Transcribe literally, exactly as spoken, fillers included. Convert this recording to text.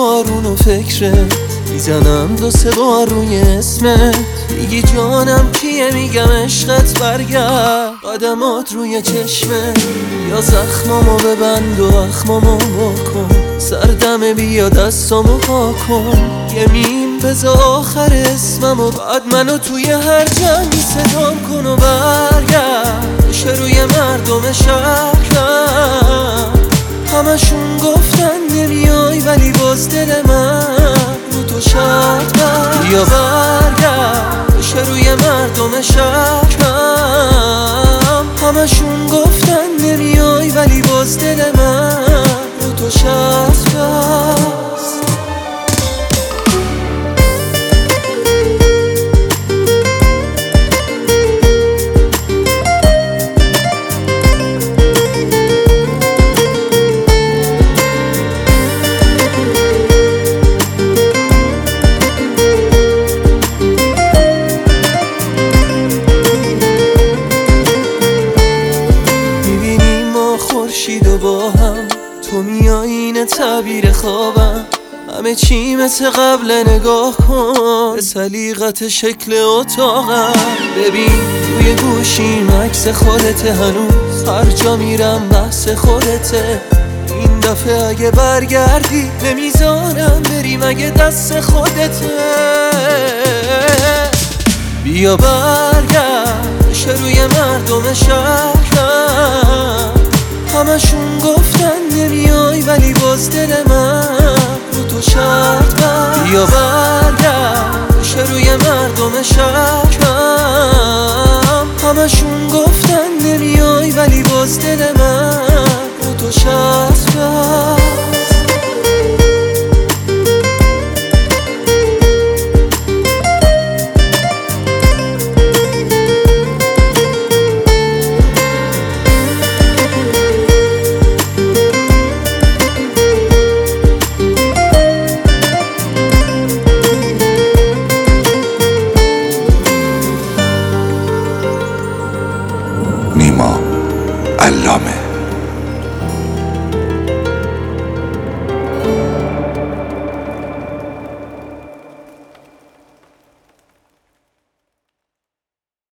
بارون و فکرت میزنم دو سه بار روی اسمت. میگی جانم کیه، میگم عشقت برگرد. قدمات روی چشمه یا زخمامو ببند و اخمامو بکن. سردمه بیا دستامو پا کن. یه میم بذار آخر اسممو، بعد منو توی هر جنگی صدام کن و برگرد. بشه روی مردم شهرم همشون گفتن نمیای، ولی باز دل من رو تو شرط بست. بیا برگرد بشه روی مردم شهرم همشون گفتن نمیای، ولی باز دل من رو تو شرط بست. خورشید و با هم تو میای، این تعبیر خوابم. همه چی مثل قبل، نگاه کن به سلیقت شکل اتاقم. ببین روی گوشیم عکس خودته، هنوز هر جا میرم بحث خودته. این دفعه اگه برگردی نمیذارم بری، مگه دست خودته. بیا برگرد بشه روی مردم شهرم همشون گفتن نمیای، ولی باز دل من رو تو شرط بست. بیا برگرد بشه روی مردم شهرم همشون گفتن نمیای، ولی باز دل من رو تو شرط بست.